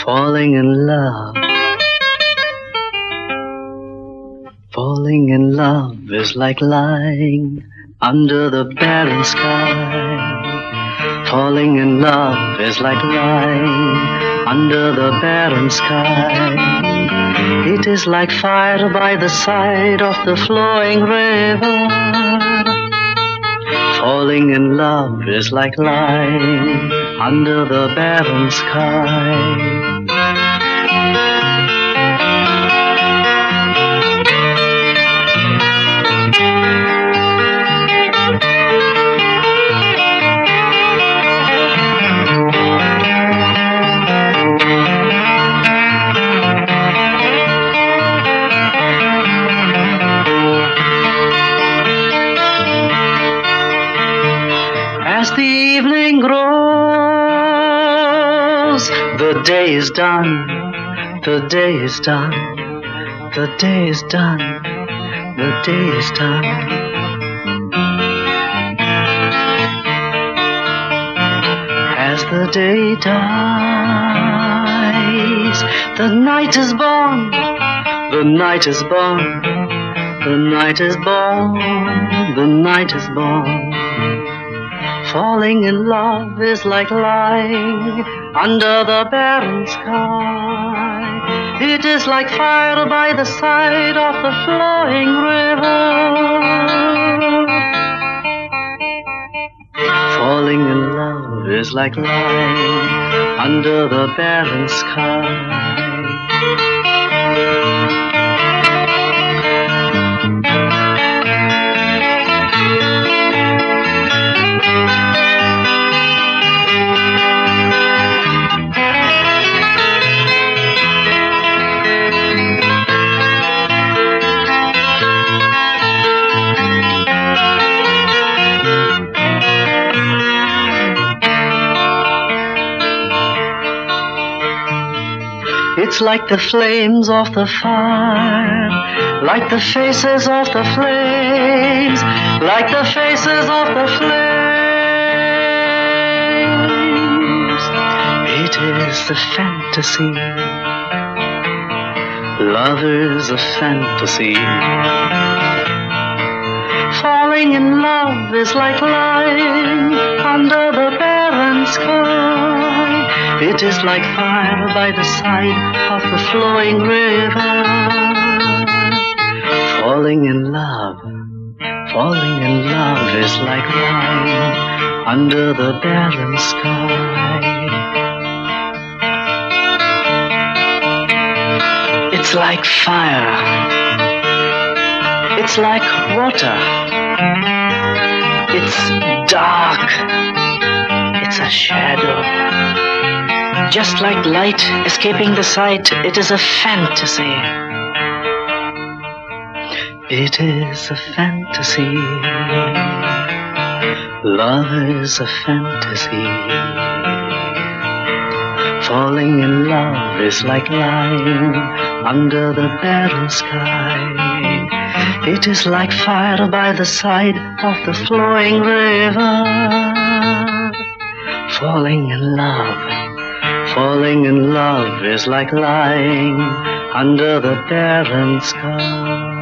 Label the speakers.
Speaker 1: Falling in love. Falling in love is like lying under the barren sky. Falling in love is like lying under the barren sky. It is like fire by the side of the flowing river. Falling in love is like lying under the barren sky. As the evening grows, the day is done, the day is done, the day is done, the day is done. As the day dies, the night is born, the night is born, the night is born, the night is born. Falling in love is like lying under the barren sky. It is like fire by the side of the flowing river. Falling in love is like lying under the barren sky. It's like the flames of the fire, like the faces of the flames, like the faces of the flames. It is the fantasy. Love is a fantasy. Falling in love is like lying under the barren sky. It is like fire by the side of the flowing river. Falling in love is like lying under the barren sky. It's like fire. It's like water. It's dark. It's a shadow. Just like light escaping the sight, it is a fantasy. It is a fantasy. Love is a fantasy. Falling in love is like lying under the barren sky. It is like fire by the side of the flowing river. Falling in love is like lying under the barren sky.